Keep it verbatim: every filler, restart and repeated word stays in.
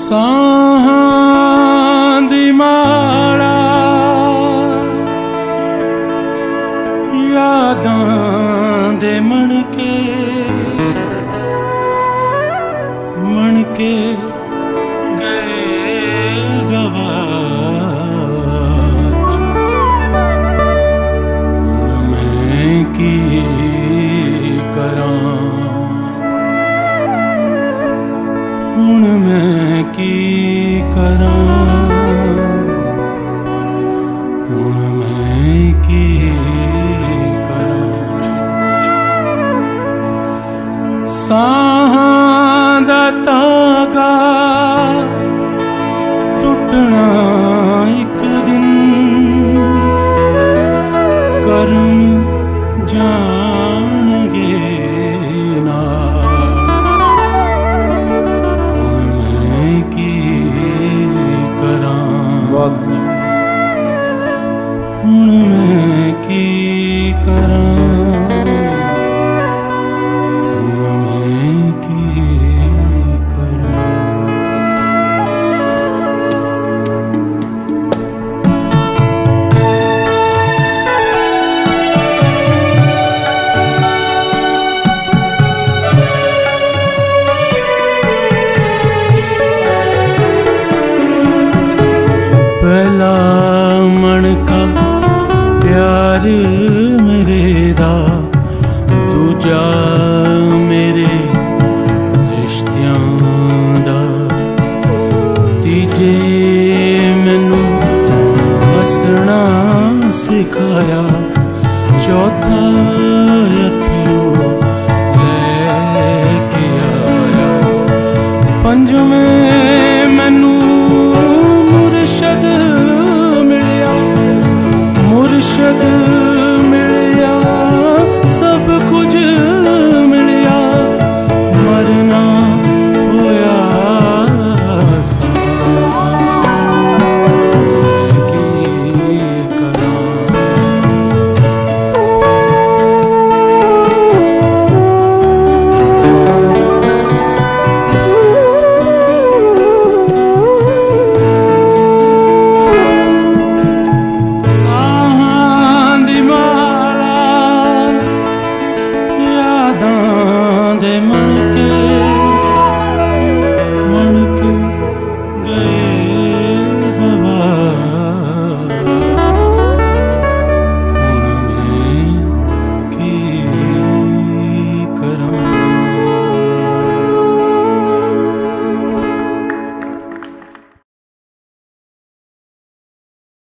ਸਾਹਾਂ ਦੀ ਮਾਲਾ ਯਾਦਾਂ ਦੇ ਮਣਕੇ ਮਣਕੇ ਗਏ ਗਵਾਚ। ਹੁਣ ਮੈਂ ਕੀ ਕਰਾਂ, ਹੁਣ मैं की करा, हुण मैं की करा। साहां दा धागा टुटना एक दिन, करम जाणगे ना। हुण मैं की करां, हुण मैं की करां। पहला मणका प्यार मेरे दा, दूजा मेरे रिश्तियां दा, तीजे मैनू हसना सिखाया, चौथा अखियों लेके आया, पंजवें मैनू मुर्शद मिलिया, मुर्शद मिलिया, सब कुछ मिलिया, मरना होया सा। की करां, de